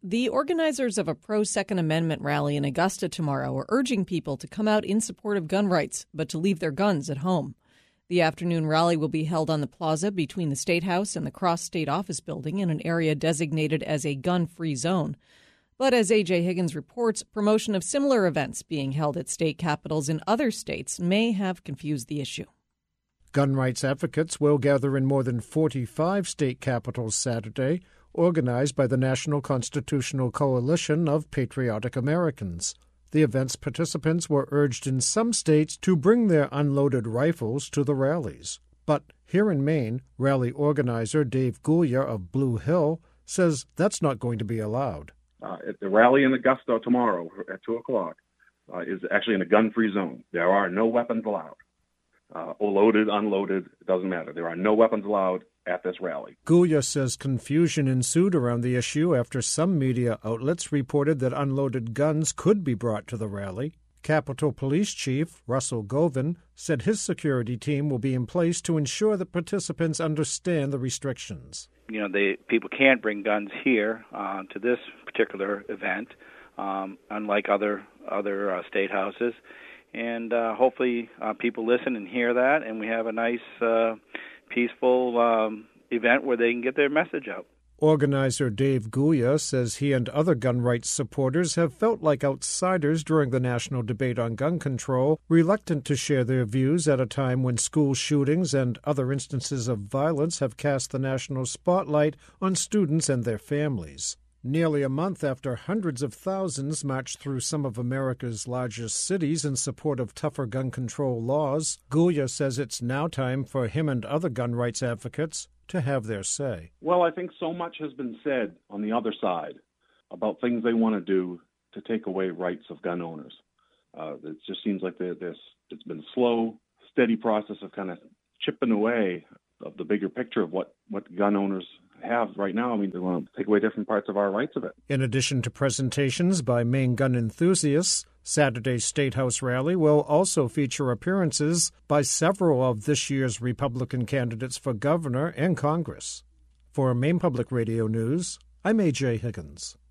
The organizers of a pro-Second Amendment rally in Augusta tomorrow are urging people to come out in support of gun rights, but to leave their guns at home. The afternoon rally will be held on the plaza between the State House and the Cross State Office Building in an area designated as a gun-free zone. But as A.J. Higgins reports, promotion of similar events being held at state capitals in other states may have confused the issue. Gun rights advocates will gather in more than 45 state capitals Saturday, organized by the National Constitutional Coalition of Patriotic Americans. The event's participants were urged in some states to bring their unloaded rifles to the rallies. But here in Maine, rally organizer Dave Guglia of Blue Hill says that's not going to be allowed. The rally in Augusta tomorrow at 2 o'clock is actually in a gun-free zone. There are no weapons allowed. Loaded, unloaded, it doesn't matter. There are no weapons allowed at this rally. Guglia says confusion ensued around the issue after some media outlets reported that unloaded guns could be brought to the rally. Capitol Police Chief Russell Govan said his security team will be in place to ensure that participants understand the restrictions. People can't bring guns here to this particular event, unlike other state houses. And hopefully people listen and hear that, and we have a nice, peaceful event where they can get their message out. Organizer Dave Guglia says he and other gun rights supporters have felt like outsiders during the national debate on gun control, reluctant to share their views at a time when school shootings and other instances of violence have cast the national spotlight on students and their families. Nearly a month after hundreds of thousands marched through some of America's largest cities in support of tougher gun control laws, Guglia says it's now time for him and other gun rights advocates to have their say. Well, I think so much has been said on the other side about things they want to do to take away rights of gun owners. It just seems like it's been a slow, steady process of kind of chipping away of the bigger picture of what gun owners have right now. I mean, they want to take away different parts of our rights of it. In addition to presentations by Maine gun enthusiasts, Saturday's State House rally will also feature appearances by several of this year's Republican candidates for governor and Congress. For Maine Public Radio News, I'm A.J. Higgins.